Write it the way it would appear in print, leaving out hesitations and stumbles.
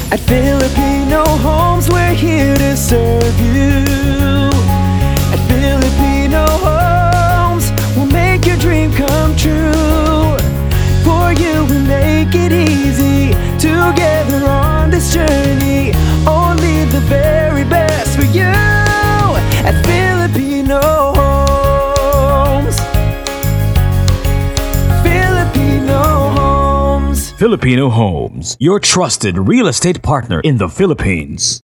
At Filipino Homes, we're here to serve you. At Filipino Homes, we'll make your dream come true. For you, we make it easy. Together on this journey, only the very best for you. At Filipino Homes. Filipino Homes. Filipino Homes, your trusted real estate partner in the Philippines.